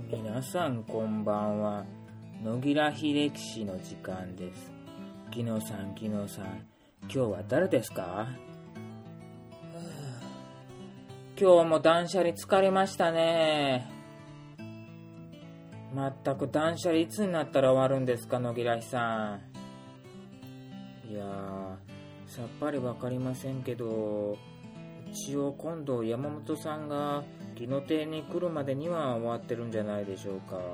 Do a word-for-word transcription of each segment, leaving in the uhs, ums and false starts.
皆さんこんばんは。野木ら秀樹氏の時間です。木野さん、木野さん、今日は誰ですか？今日も断捨離疲れましたね。まったく断捨離いつになったら終わるんですか、野木らさん。いやー、さっぱりわかりませんけど、一応今度山本さんが木の亭に来るまでには終わってるんじゃないでしょうか。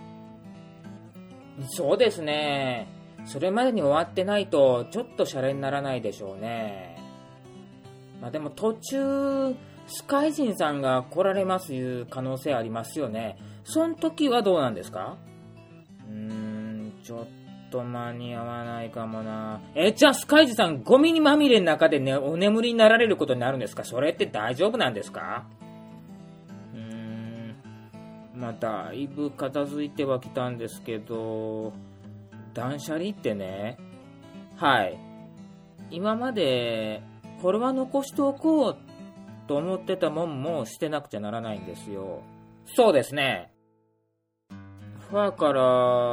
そうですね。それまでに終わってないとちょっとシャレにならないでしょうね。まあでも途中スカイジンさんが来られますいう可能性ありますよね。その時はどうなんですか？うーん、ちょっと間に合わないかもな。え、じゃあスカイジンさんゴミにまみれの中で、ね、お眠りになられることになるんですか？それって大丈夫なんですか？うーん、まあだいぶ片付いてはきたんですけど、断捨離ってね、はい、今までこれは残しておこうと思ってたもんも捨てなくちゃならないんですよ。そうですね。だから、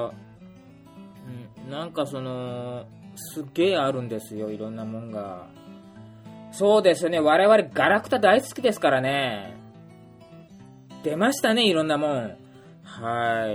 んなんかそのすっげえあるんですよ、いろんなもんが。そうですね、我々ガラクタ大好きですからね。出ましたね、いろんなもん。はい、あのあの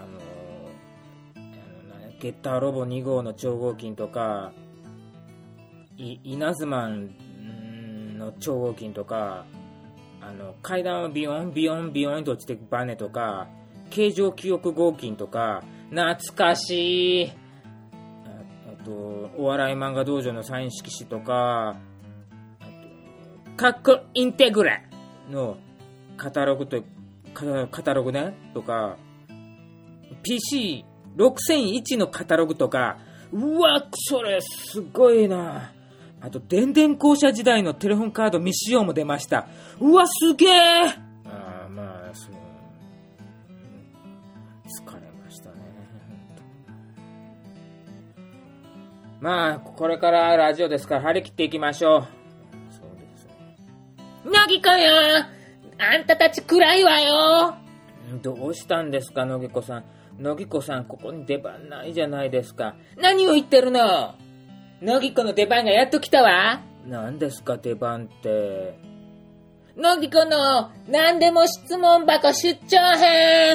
ゲッターロボに号の超合金とか、い稲妻の超合金とか、あの階段をビヨンビヨンビヨンと落ちていくバネとか、形状記憶合金とか、懐かしい。 あ, あとお笑い漫画道場のサイン色紙とか、あとカッコインテグラのカタログとカ, カタログねとか、 ピーシーろくせんいち のカタログとか、うわそれすごいな。あと電電公社時代のテレホンカード未使用も出ました。うわすげえ。ああ、まあそう、疲れましたね。まあこれからラジオですから張り切っていきましょう。そうですね。乃木くんよ、あんたたち暗いわよ。どうしたんですか、乃木子さん。乃木子さん、ここに出番ないじゃないですか。何を言ってるの。乃木子の出番がやっと来たわ。何ですか出番って。乃木子の何でも質問箱出張編。わ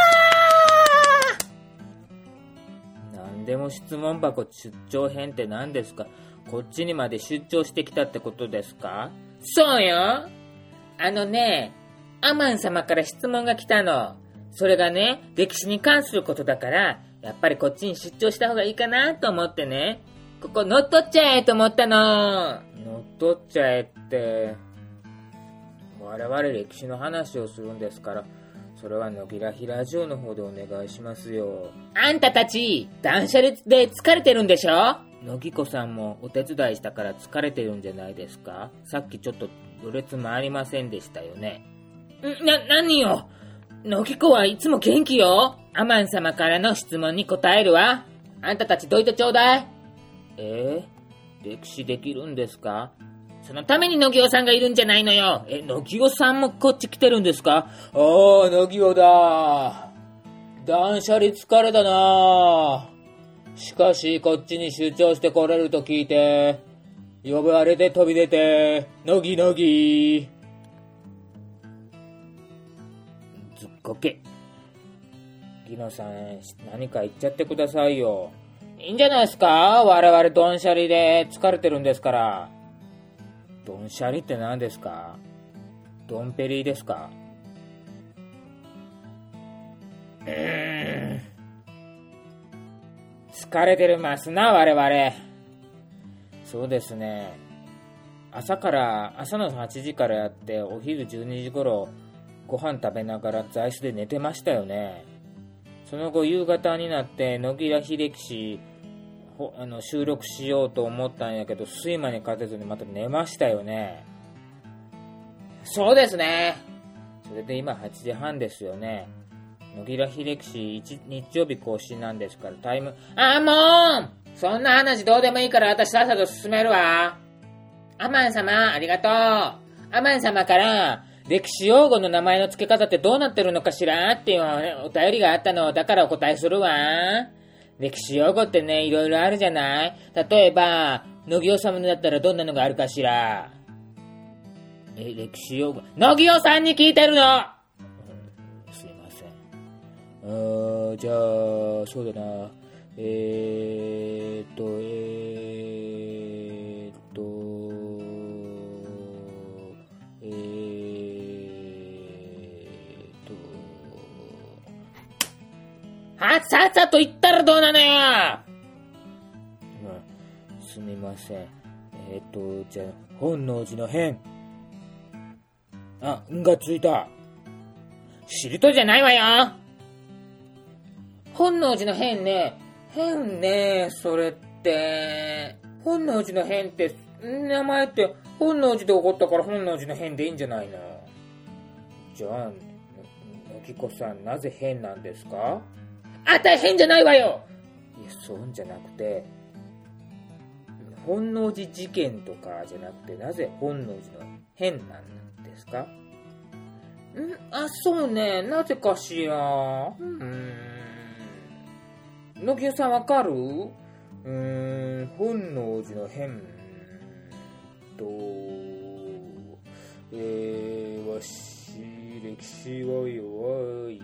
ー、何でも質問箱出張編って何ですか？こっちにまで出張してきたってことですか？そうよ。あのね、アマン様から質問が来たの。それがね、歴史に関することだから、やっぱりこっちに出張した方がいいかなと思ってね、ここ乗っ取っちゃえと思ったの。乗っ取っちゃえって、我々歴史の話をするんですから、それは野木らひラジオの方でお願いしますよ。あんたたち断捨離で疲れてるんでしょ？野木子さんもお手伝いしたから疲れてるんじゃないですか？さっきちょっとろれつ回りませんでしたよね。んな、何よ。野木子はいつも元気よ。アマン様からの質問に答えるわ。あんたたちどいてちょうだい。えー、歴史できるんですか？そのために野木尾さんがいるんじゃないのよ。え、野木尾さんもこっち来てるんですか？ああ、野木尾だ。断捨離疲れだな。しかしこっちに出張してこれると聞いて、呼ばれて飛び出て、乃木乃木。ずっこけ。ギノさん、何か言っちゃってくださいよ。いいんじゃないですか？我々断捨離で疲れてるんですから。断捨離って何ですか？ドンペリですか？うーん、疲れてるますな我々。そうですね。朝から朝のはちじからやって、お昼じゅうにじ頃ご飯食べながら座椅子で寝てましたよね。その後夕方になって野木ら秀樹氏あの収録しようと思ったんやけど、睡魔に勝てずにまた寝ましたよね。そうですね。それで今はちじはんですよね。野木ら秀樹氏日曜日更新なんですからタイム。あーもうそんな話どうでもいいから私さっさと進めるわ。アマン様ありがとう。アマン様から歴史用語の名前の付け方ってどうなってるのかしらっていうお便りがあったの。だからお答えするわ。歴史用語ってね、いろいろあるじゃない。例えば、野木治だったらどんなのがあるかしら。え、歴史用語。野木治さんに聞いてるの、うん、すいません。あー、じゃあ、そうだな。えーっと、えーっと、えーっと、はっさっさと言ったらどうなのよ、うん、すみません。えーっと、じゃあ、本能寺の変。あ、んがついた。知るとじゃないわよ。本能寺の変ね。変ね、それって。本能寺の変って、名前って本能寺で起こったから本能寺の変でいいんじゃないの。じゃあ、のきこさん、なぜ変なんですか？あたい変じゃないわよ。いや、そうじゃなくて、本能寺事件とかじゃなくて、なぜ本能寺の変なんですか？んあ、そうね、なぜかしら。うーん。野木さんわかる？うーん、本能寺の変と、えー、わし、歴史は弱い。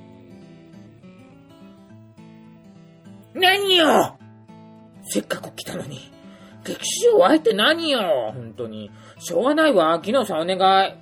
何よ！せっかく来たのに。歴史弱いって何よ！本当に。しょうがないわ。木野さんお願い。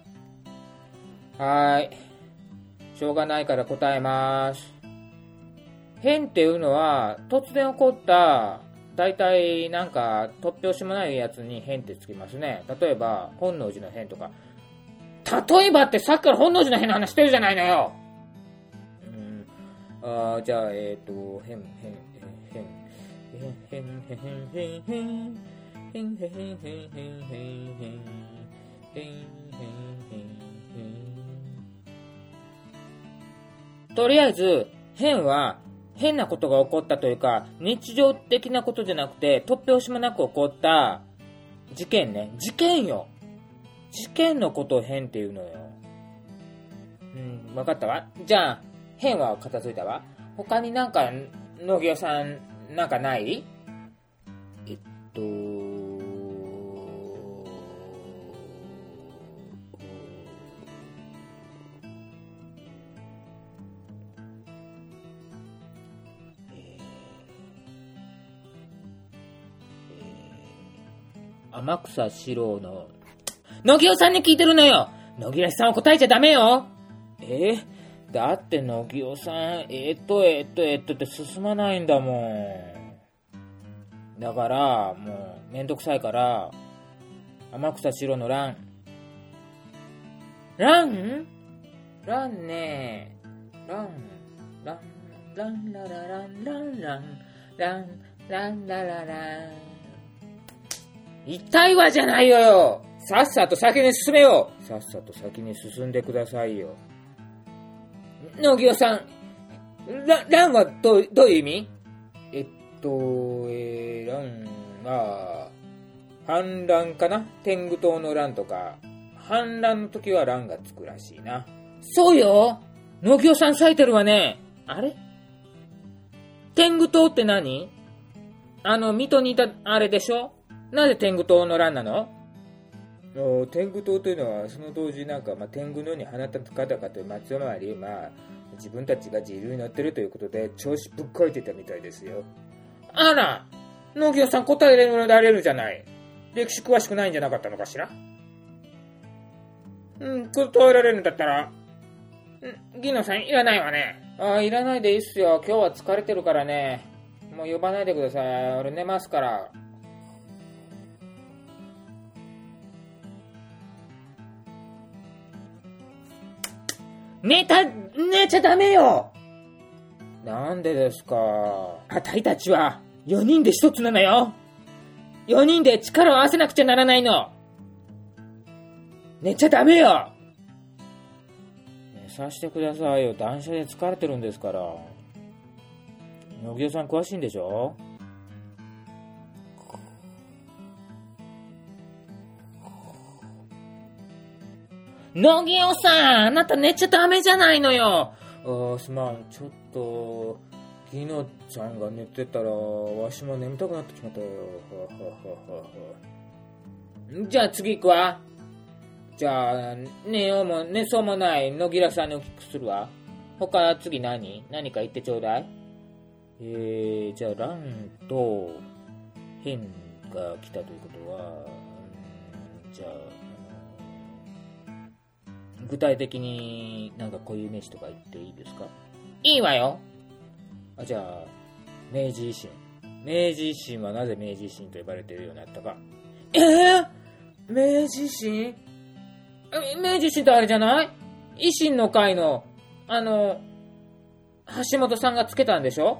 はーい。しょうがないから答えます。変っていうのは突然起こった大体なんか突拍子もないやつに変ってつきますね。例えば本能寺の変とか。例えばってさっきから本能寺の変の話してるじゃないのよ。うん、あじゃあえっ、ー、と変変変変変変変変変変変変変変変とりあえず変は変なことが起こったというか、日常的なことじゃなくて、突拍子もなく起こった事件ね。事件よ。事件のことを変っていうのよ。うん、わかったわ。じゃあ、変は片付いたわ。他になんか、野木さん、なんかない？えっと、天草四郎の野木さんに聞いてるのよ。野木さんは答えちゃダメよ。えー、だって野木さんえー、っとえー、っとえー、っとって進まないんだもん。だからもうめんどくさいから天草四郎の乱乱乱ね乱乱乱ララランランランランランラララン痛いわじゃないよ。さっさと先に進めよう。さっさと先に進んでくださいよ。野木さん、ラランはどう、どういう意味？えっと、えー、ランは、反乱かな？天狗党の乱とか、反乱の時は乱がつくらしいな。そうよ。野木さん咲いてるわね。あれ？天狗党って何？あの、水戸にいたあれでしょ？なぜ天狗党の乱なの？天狗党というのはその当時なんか、まあ、天狗のように放った方々と松回り、まあ、自分たちが自流に乗ってるということで調子ぶっこいてたみたいですよ。あら、野木さん答えられるじゃない。歴史詳しくないんじゃなかったのかしら。うん、答えられるんだったら、うん、ギノさんいらないわね。ああ、いらないでいいっすよ。今日は疲れてるからね。もう呼ばないでください。俺寝ますから。寝た、寝ちゃダメよ。なんでですか。あたいたちはよにんで一つなのよ。よにんで力を合わせなくちゃならないの。寝ちゃダメよ。寝させてくださいよ。断捨で疲れてるんですから。野木さん詳しいんでしょ。 野木尾さん、あなた寝ちゃダメじゃないのよ。あ、すまん、ちょっと、きのちゃんが寝てたら、わしも眠たくなってきまったよ。じゃあ次行くわ。じゃあ、寝ようも、寝そうもない野木らさんにお聞きするわ。他次何何か言ってちょうだい。えー、じゃあ、ランと、変が来たということは、うん、じゃあ、具体的になんかこういう名詞とか言っていいですか？いいわよ。あ、じゃあ、明治維新。明治維新はなぜ明治維新と呼ばれているようになったか。えー、明治維新？明治維新ってあれじゃない？維新の会の、あの、橋本さんがつけたんでしょ？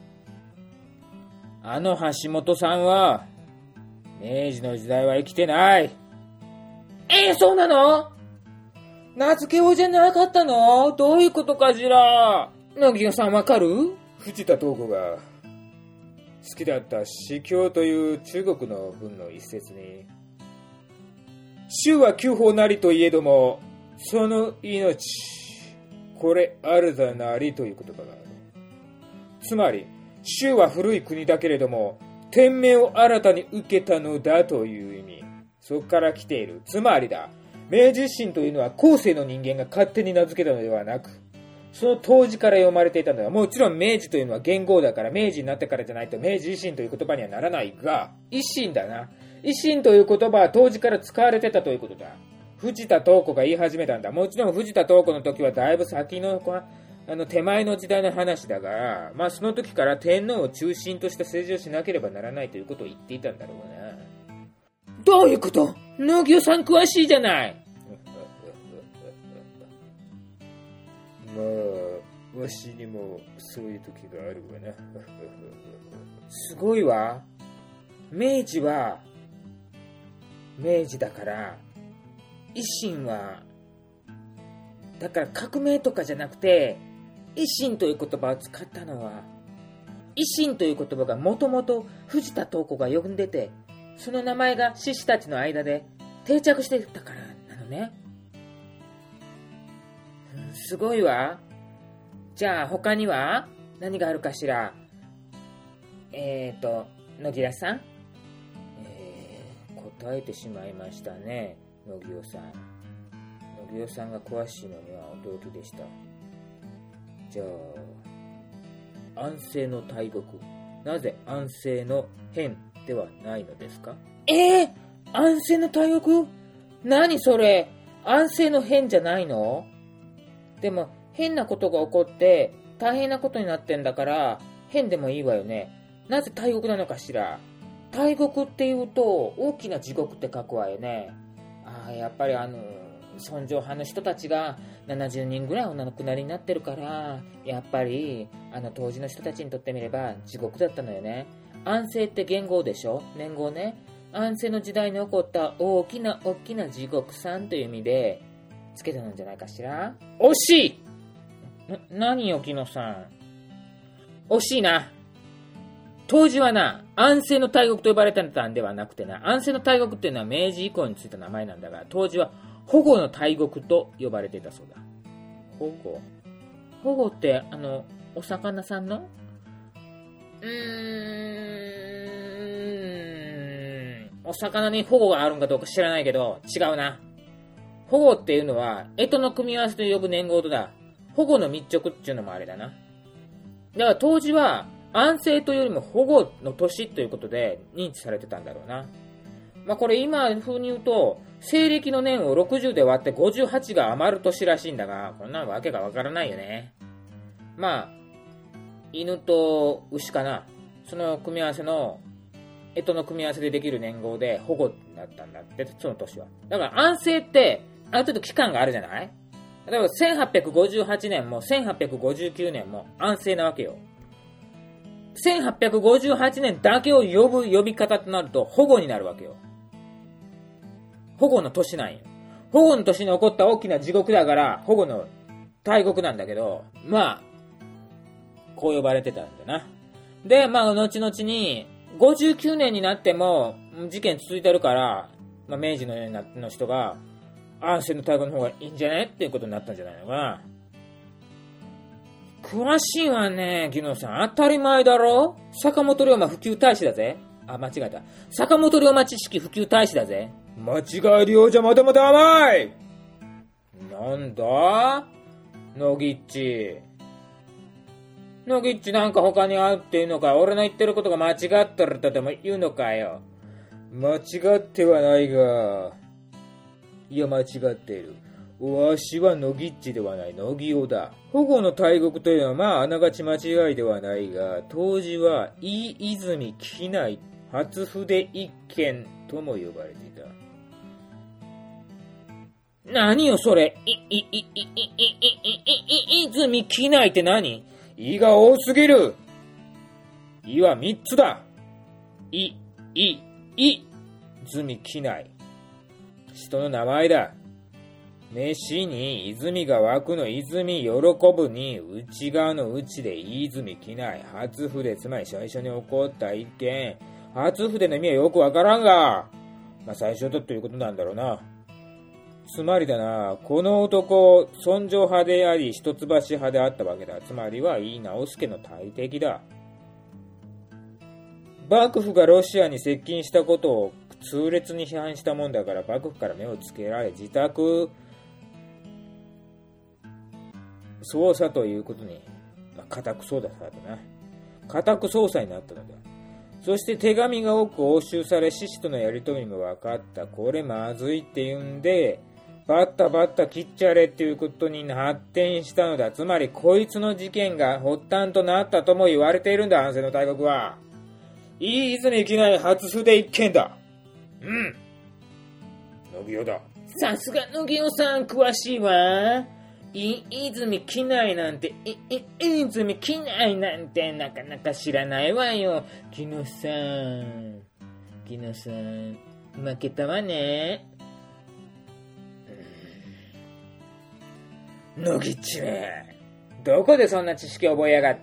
あの橋本さんは、明治の時代は生きてない。えー、そうなの？名付け親じゃなかったの？どういうことかしら？野木さんわかる？ 藤田東子が好きだった司教という中国の文の一節に、衆は九法なりといえども、その命、これあるだなりという言葉がある。つまり、衆は古い国だけれども、天命を新たに受けたのだという意味。そこから来ている。つまりだ、明治維新というのは後世の人間が勝手に名付けたのではなく、その当時から読まれていたのだ。もちろん明治というのは元号だから、明治になってからじゃないと明治維新という言葉にはならないが、維新だな。維新という言葉は当時から使われてたということだ。藤田東子が言い始めたんだ。もちろん藤田東子の時はだいぶ先のあの手前の時代の話だが、まあその時から天皇を中心とした政治をしなければならないということを言っていたんだろうな。 どういうこと？農業さん詳しいじゃない。 まあ、わしにもそういう時があるわな。 すごいわ。明治は、明治だから、維新は、だから革命とかじゃなくて、維新という言葉を使ったのは、維新という言葉がもともと藤田東子が呼んでて、その名前が志士たちの間で定着してたからなのね。すごいわ。じゃあ他には何があるかしら。えーと、野木さん、えー、答えてしまいましたね、野木さん。野木さんが詳しいのには驚きでした。じゃあ、安政の大国。なぜ安政の変ではないのですか？えー、安政の大国？何それ？安政の変じゃないの？でも変なことが起こって大変なことになってんだから変でもいいわよね。なぜ大国なのかしら。大国っていうと大きな地獄って書くわよね。ああ、やっぱりあの尊攘派の人たちがななじゅうにんぐらいお亡くなりになってるから、やっぱりあの当時の人たちにとってみれば地獄だったのよね。安政って元号でしょ、年号ね。安政の時代に起こった大きな大きな地獄さんという意味でつけたのじゃないかしら。惜しい。な、何よ木野さん。惜しいな。当時はな、安政の大国と呼ばれてたんではなくてな、安政の大国っていうのは明治以降についた名前なんだが、当時は保護の大国と呼ばれていたそうだ。保護？保護ってあのお魚さんの？うーん、お魚に保護があるんかどうか知らないけど違うな。保護っていうのは干支の組み合わせと呼ぶ年号とだ。保護の密直っていうのもあれだな。だから当時は安政というよりも保護の年ということで認知されてたんだろうな。まあこれ今風に言うと西暦の年をろくじゅうで割ってごじゅうはちが余る年らしいんだが、こんなわけがわからないよね。まあ犬と牛かな、その組み合わせの干支の組み合わせでできる年号で保護だったんだって、その年は。だから安政ってある程度期間があるじゃない。だからせんはっぴゃくごじゅうはちねんもせんはっぴゃくごじゅうきゅうねんも安政なわけよ。せんはっぴゃくごじゅうはちねんだけを呼ぶ呼び方となると保護になるわけよ。保護の年なんよ。保護の年に起こった大きな地獄だから保護の大国なんだけど、まあこう呼ばれてたんだな。で、まあ後々にごじゅうきゅうねんになっても事件続いてるから、まあ、明治のようなの人が安政の大河の方がいいんじゃないっていうことになったんじゃないのかな。詳しいわね、ギノさん。当たり前だろ。坂本龍馬普及大使だぜ。あ、間違えた。坂本龍馬知識普及大使だぜ。 間違えるようじゃまだまだ甘い。 なんだノギッチ。ノギッチなんか他にあるっていうのか。俺の言ってることが間違ってるとでも言うのかよ。 間違ってはないが、いや間違っている。わしはノギッチではない、ノギオだ。保護の大国というのはまああながち間違いではないが、当時は飯泉畿内初筆一軒とも呼ばれていた。 何よそれ。い、い、い、い、い、い、い、い、い、泉畿内って何？ いが多すぎる。いは三つだ。 い、い、い、 泉畿内。人の名前だ。飯に泉が湧くの泉喜ぶに内側の内で泉畿内初筆、つまり最初に起こった一件。初筆の意味はよくわからんが、まあ最初だということなんだろうな。つまりだな、この男尊攘派であり一橋派であったわけだ。つまりは井伊直弼の大敵だ。幕府がロシアに接近したことを痛烈に批判したもんだから、幕府から目をつけられ自宅捜査ということに、まあ、家宅捜査だな。家宅捜査になったのだ。そして手紙が多く押収され、志士とのやりとりも分かった。これまずいって言うんで、バッタバッタ切っちゃれっていうことに発展したのだ。つまりこいつの事件が発端となったとも言われているんだ、安政の大国は。飯泉畿内初筆一件だ。うん。ノギオだ。 さすがノギオさん詳しいわ。い、泉畿内なんて、い、い、泉畿内なんてなかなか知らないわよ。ギノさん。ギノさん、負けたわね。 ノギッチめ。どこでそんな知識覚えやがった？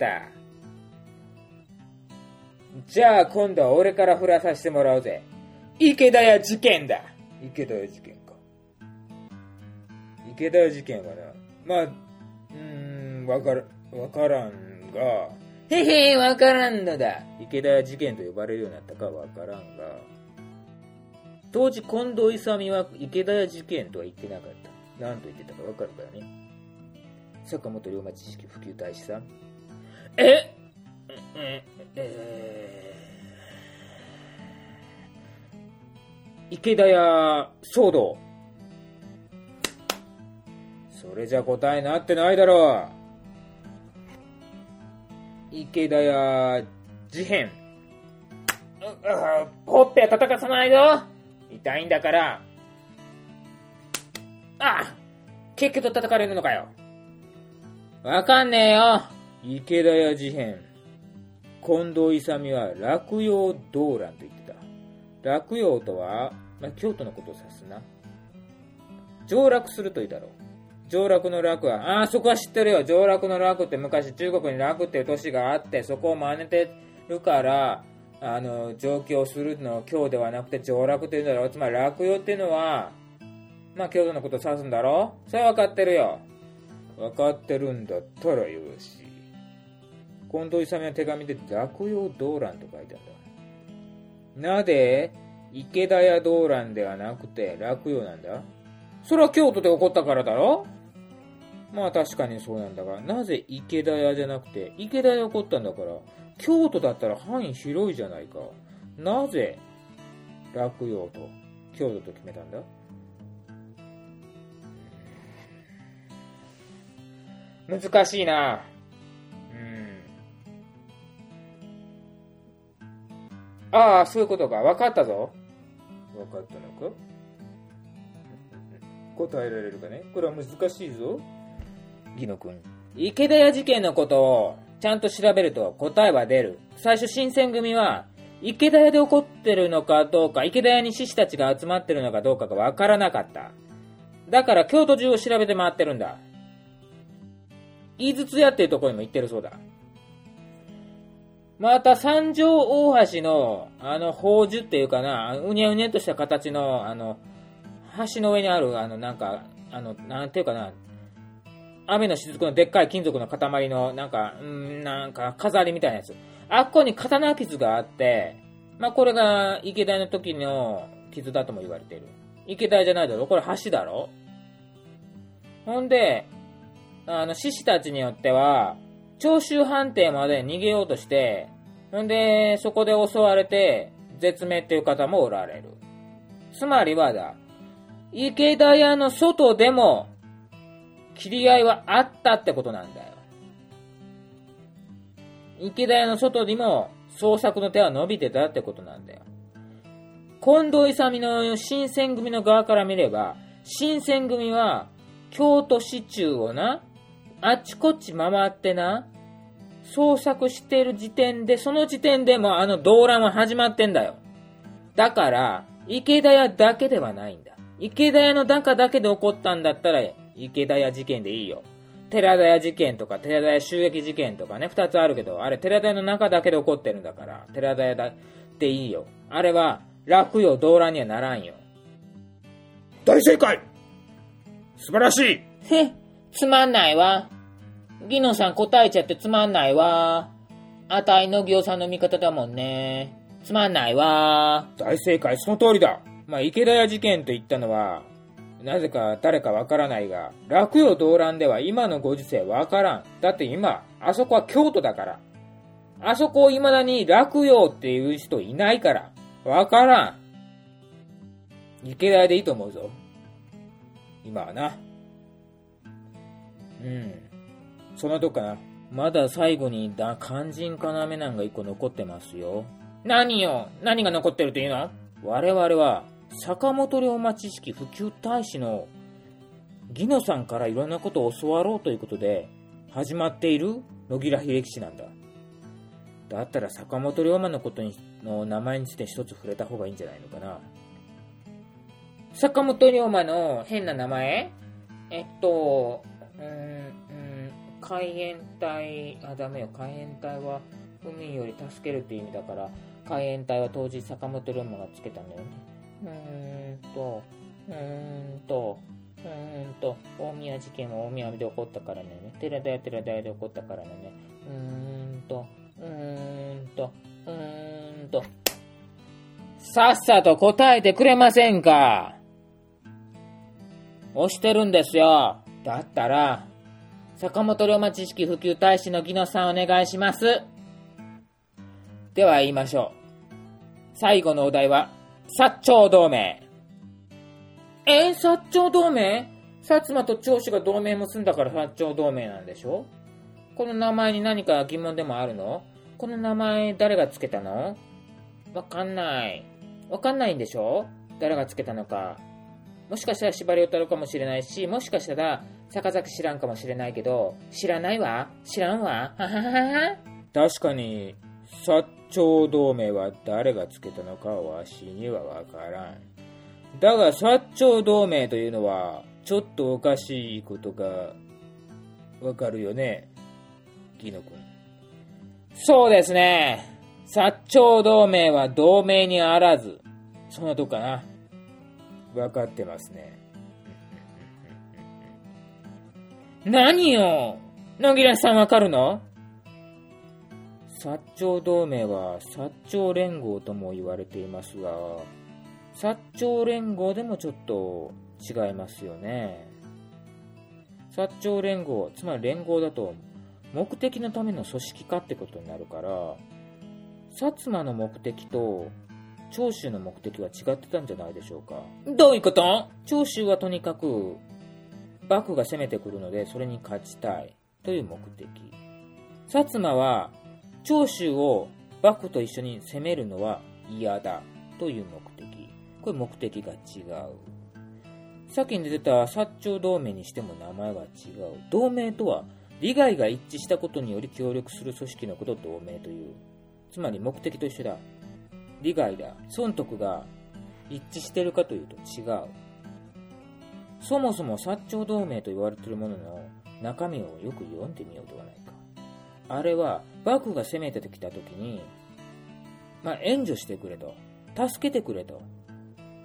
じゃあ今度は俺から振らさせてもらうぜ。池田屋事件だ。池田屋事件か。池田屋事件はな、まあ、うーん、わから、わからんが、 へへ、わからんのだ。 池田屋事件と呼ばれるようになったかわからんが、 当時近藤勇は池田屋事件とは言ってなかった。何と言ってたかわかるからね。 坂本龍馬知識普及大使さん。 ええ、え、えー、池田屋騒動。それじゃ答えなってないだろう。池田屋事変。 ほっぺは叩かさないぞ。痛いんだから。あ、結局叩かれるのかよ。わかんねえよ。 池田屋事変。近藤勇は洛陽動乱と言ってた。洛陽とは、まあ、京都のことを指すな。上洛するといいだろう。上洛の洛は、ああ、そこは知ってるよ。上洛の洛って昔中国に洛っていう都市があって、そこを真似てるから、あの、上京するの京ではなくて上洛っていうんだろう。つまり洛陽っていうのは、まあ京都のことを指すんだろう。それは分かってるよ。分かってるんだったらよし。近藤勇は手紙で洛陽動乱と書いてあるんだ。なぜ池田屋動乱ではなくて洛陽なんだ？それは京都で起こったからだろ？まあ確かにそうなんだが、なぜ池田屋じゃなくて池田屋で起こったんだから、京都だったら範囲広いじゃないか。なぜ洛陽と京都と決めたんだ？ 難しいな。 うん。ああ、そういうことか。分かったぞ。分かったのか？答えられるかね？これは難しいぞ。ギノ君。 池田屋事件のことをちゃんと調べると答えは出る。最初新選組は池田屋で起こってるのかどうか、池田屋に志士たちが集まってるのかどうかが分からなかった。だから京都中を調べて回ってるんだ。井筒屋っていうところにも行ってるそうだ。また三条大橋のあの宝珠っていうかな、うにゃうにゃとした形のあの橋の上にある、あの、なんか、あの、なんていうかな、雨の雫のでっかい金属の塊の、なんか、んなんか、飾りみたいなやつ。あっこに刀傷があって、まあ、これが池田の時の傷だとも言われている。池田じゃないだろ、これ橋だろ。ほんで、あの、志士たちによっては、長州藩邸まで逃げようとして、ほんで、そこで襲われて、絶命っていう方もおられる。つまりはだ、池田屋の外でも、切り合いはあったってことなんだよ。池田屋の外にも、捜索の手は伸びてたってことなんだよ。近藤勇の新選組の側から見れば、新選組は、京都市中をな、あっちこっち回ってな、捜索してる時点で、その時点でもうあの動乱は始まってんだよ。だから、池田屋だけではないんだ。池田屋の中だけで起こったんだったら、池田屋事件でいいよ。寺田屋事件とか、寺田屋襲撃事件とかね、二つあるけど、あれ寺田屋の中だけで起こってるんだから、寺田屋だっていいよ。あれは、落葉動乱にはならんよ。 大正解。素晴らしい。 へ、つまんないわ。ギノさん答えちゃってつまんないわ。あたいのぎょうさんの味方だもんね。つまんないわ。 大正解、その通りだ。まあ、池田屋事件と言ったのは、なぜか誰かわからないが、落葉動乱では今のご時世わからん。だって今、あそこは京都だから。あそこを未だに落葉っていう人いないから。わからん。池田屋でいいと思うぞ。今はな。うん。そんなとこかな。まだ最後にだ肝心要なんが一個残ってますよ。 何よ、何が残ってるというの？ 我々は坂本龍馬知識普及大使のギノさんからいろんなことを教わろうということで始まっている野木良秀樹氏なんだ。だったら坂本龍馬のことにの名前について一つ触れた方がいいんじゃないのかな。 坂本龍馬の変な名前？えっと、うーん、うーん、海援隊、あ、ダメよ、海援隊は府民より助けるっていう意味だから、海援隊は当時坂本龍馬がつけたんだよね。うーんと、うーんと、うーんと、大宮事件は大宮で起こったからね。寺田屋寺田屋で起こったからね。うーんと、うーんと、うーんと、さっさと答えてくれませんか？押してるんですよ。だったら、坂本龍馬知識普及大使のギノさんお願いします。では言いましょう。最後のお題は、薩長同盟。えー、薩長同盟？薩摩と長州が同盟結んだから薩長同盟なんでしょ？この名前に何か疑問でもあるの？この名前誰がつけたの？わかんない。わかんないんでしょ？誰がつけたのか。もしかしたら司馬遼太郎かもしれないし、もしかしたら坂崎知らんかもしれないけど、知らないわ、知らんわ、はははは。 確かに薩長同盟は誰がつけたのかわしにはわからん。だが薩長同盟というのはちょっとおかしいことがわかるよね、ギノ君。 そうですね。薩長同盟は同盟にあらず。そんなとこかな。 わかってますね。 何よ、野木らさんわかるの？ 薩長同盟は薩長連合とも言われていますが、薩長連合でもちょっと違いますよね。薩長連合、つまり連合だと目的のための組織化ってことになるから、薩摩の目的と長州の目的は違ってたんじゃないでしょうか。 どういうこと？ 長州はとにかく幕府が攻めてくるのでそれに勝ちたいという目的。薩摩は長州を幕府と一緒に攻めるのは嫌だという目的。これ目的が違う。先に出てた薩長同盟にしても名前は違う。同盟とは利害が一致したことにより協力する組織のことを同盟という。つまり目的と一緒だ。利害だ、損得が一致しているかというと違う。そもそも薩長同盟と言われているものの中身をよく読んでみようではないか。あれは幕府が攻めてきた時に、まあ、援助してくれと、助けてくれと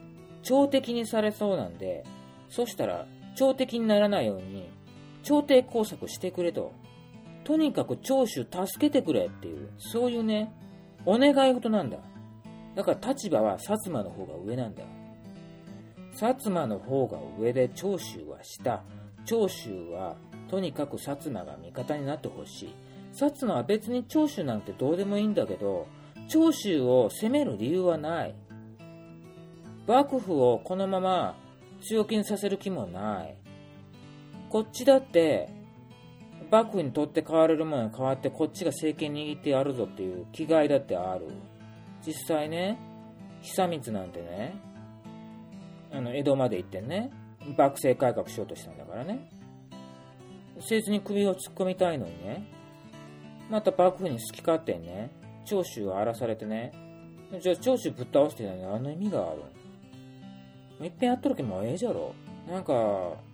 朝敵にされそうなんで、そしたら朝敵にならないように朝廷工作してくれと、とにかく長州助けてくれっていう、そういうねお願い事なんだ。だから立場は薩摩の方が上なんだ。薩摩の方が上で長州は下。長州はとにかく薩摩が味方になってほしい。薩摩は別に長州なんてどうでもいいんだけど、長州を攻める理由はない。幕府をこのまま強気にさせる気もない。こっちだって幕府にとって変われるものに変わってこっちが政権握ってやるぞっていう気概だってある。実際ね、久光なんてね、あの江戸まで行ってね、幕政改革しようとしたんだからね。政治に首を突っ込みたいのにね、また幕府に好き勝手にね、長州を荒らされてね、じゃあ長州ぶっ倒してないのに何の意味があるん？いっぺんやっとるけもうええじゃろ。なんか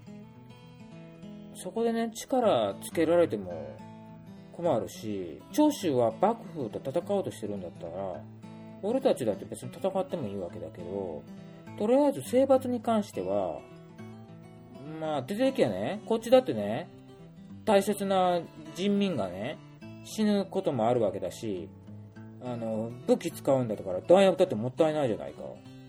そこでね力つけられても困るし、長州は幕府と戦おうとしてるんだったら、俺たちだって別に戦ってもいいわけだけど、とりあえず征伐に関してはまあ出ていけやね、こっちだってね大切な人民がね死ぬこともあるわけだし、あの武器使うんだから弾薬だってもったいないじゃないか。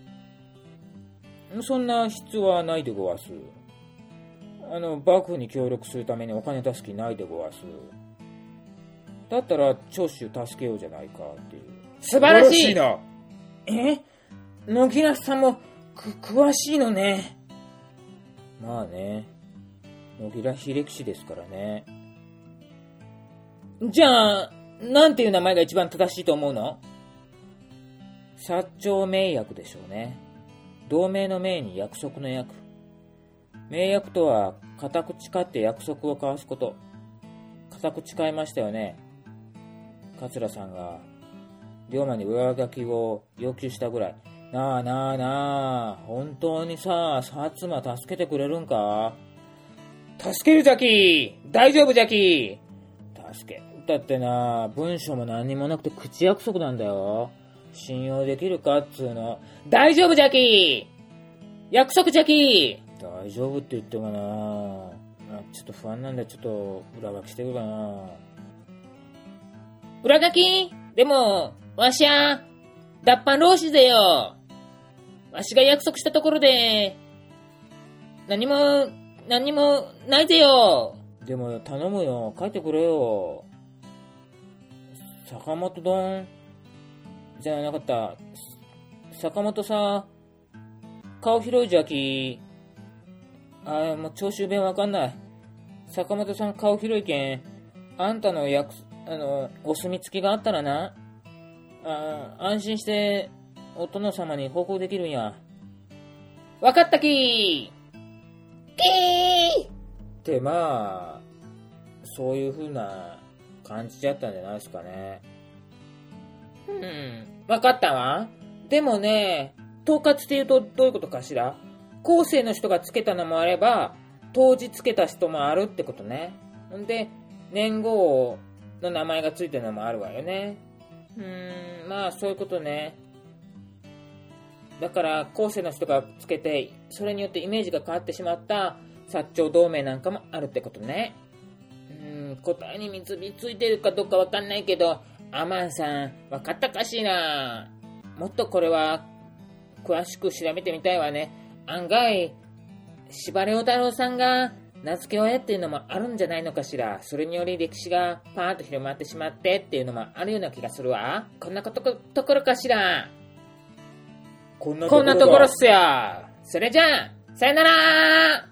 そんな必要はないでごわす。あの幕府に協力するためにお金出す気ないでごわす。だったら長州助けようじゃないかっていう。素晴らしい。 しいな。 え、野木梨さんもく詳しいのね。まあね、野木梨歴史ですからね。じゃあなんていう名前が一番正しいと思うの？薩長盟約でしょうね。同盟の盟に約束の約。盟約とは固く誓って約束を交わすこと。固く誓いましたよね。桂さんが龍馬に上書きを要求したぐらい。なあなあなあ、本当にさ、薩摩助けてくれるんか？ 助けるじゃき、大丈夫じゃき。 助けだってな、文章も何にもなくて口約束なんだよ。信用できるかっつうの。 大丈夫じゃき、約束じゃき。 大丈夫って言ってもな、ちょっと不安なんでちょっと裏書きしてくるかな。 裏書き？でもわしゃ脱藩浪士ぜよ。わしが約束したところで何も何もないぜよ。 でも頼むよ、書いてくれよ。坂本丼じゃなかった。坂本さ、顔広いじゃき。あ、もう長州弁わかんない。坂本さん顔広いけん、あんたの約あのお墨付きがあったらな、あ、安心してお殿様に報告できるんや。 わかったきー。きーってまあそういう風な感じだったんじゃないですかね。 うん、わかったわ。 でもね、統括っていうとどういうことかしら。後世の人がつけたのもあれば、当時つけた人もあるってことね。んで、年号の名前がついてるのもあるわよね。うーん、まあそういうことね。だから後世の人がつけて、それによってイメージが変わってしまった薩長同盟なんかもあるってことね。うーん、答えに結びついてるかどうかわかんないけど、アマンさんわかったかしら。もっとこれは詳しく調べてみたいわね。案外司馬遼太郎さんが名付け親っていうのもあるんじゃないのかしら。それにより歴史がパーンと広まってしまってっていうのもあるような気がするわ。こんなことところかしら。 こんなこんなところっすよ。それじゃあさよなら。